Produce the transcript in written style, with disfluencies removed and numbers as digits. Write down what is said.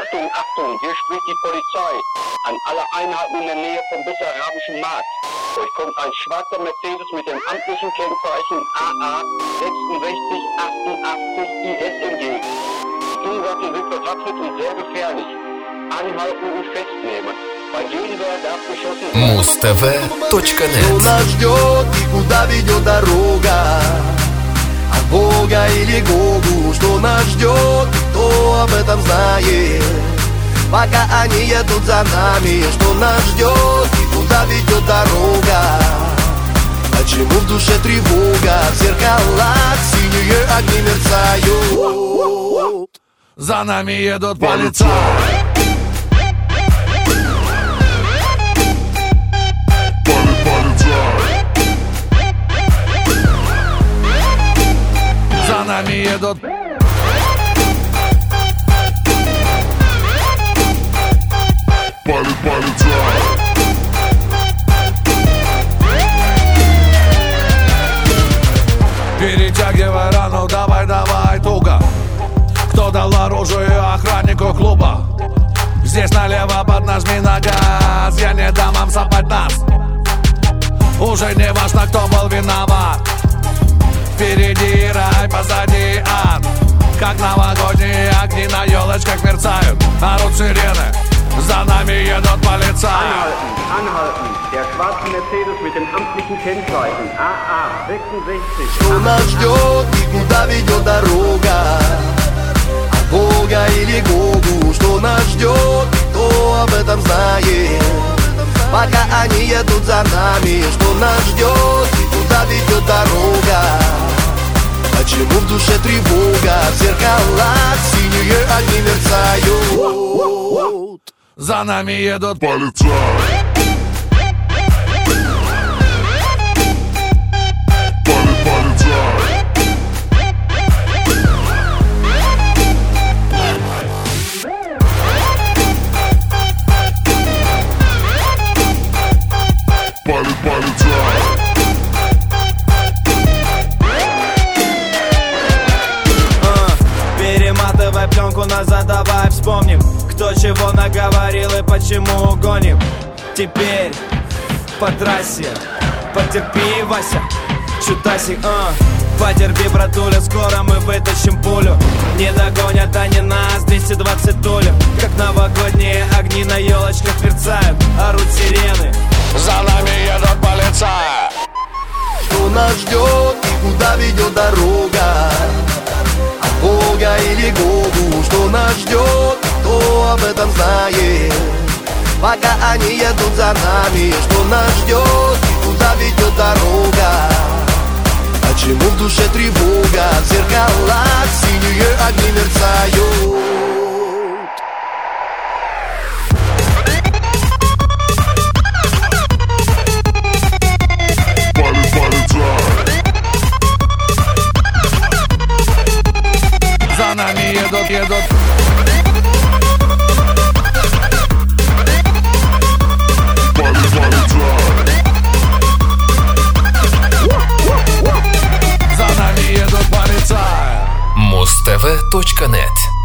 Achtung, Achtung, hier spricht die Polizei. An alle Einheiten in der Nähe vom Bessarabischen Markt. Euch kommt ein schwarzer Mercedes mit dem amtlichen Kennzeichen AA 6688 IS entgegen. Die Unwaffe sind bewaffnet und sehr gefährlich. Anhalten und festnehmen. Bei Gegenwehr darf geschossen werden. Mustv.net. Что нас ждет и куда ведет дорога? От Бога или Гогу? Что нас ждет и кто об этом знает? Пока они едут за нами, что нас ждет и куда ведет дорога? Почему в душе тревога? В зеркалах синие огни мерцают. За нами едут полицаи. За нами едут. Перетягивай рану, давай, давай, туго. Кто дал оружие охраннику клуба? Здесь налево поднажми на газ. Я не дам вам сопать нас. Уже не важно, кто был виноват. Впереди рай, позади ад. Как новогодние огни на елочках мерцают. Орут сирены, за нами едут полицаи. Anhalten, der schwarze Mercedes mit dem amtlichen Kennzeichen AA 66. Что нас ждет и куда ведет дорога? От Бога или Гогу? Что нас ждет и кто об этом знает? Пока они едут за нами, что нас ждет и куда ведет дорога? Почему в душе тревога? В зеркалах синие огни мерцают. За нами едут полицаи. Перематывай пленку назад, давай вспомним, кто чего наговорил и почему гоним. Теперь по трассе потерпи, Вася, чутасик, потерпи, братуля, скоро мы вытащим пулю. Не догонят они нас, 220 тулем. Как новогодние огни на елочках мерцают, орут сирены. За нами едут полицаи. Что нас ждет и куда ведет дорога? От Бога или Гогу? Что нас ждет и кто об этом знает? Пока они едут за нами, что нас ждет и куда ведет дорога? Почему в душе тревога? В зеркалах синие огни мерцают. За нами едут. За нами едут полицаи. Mustv.net.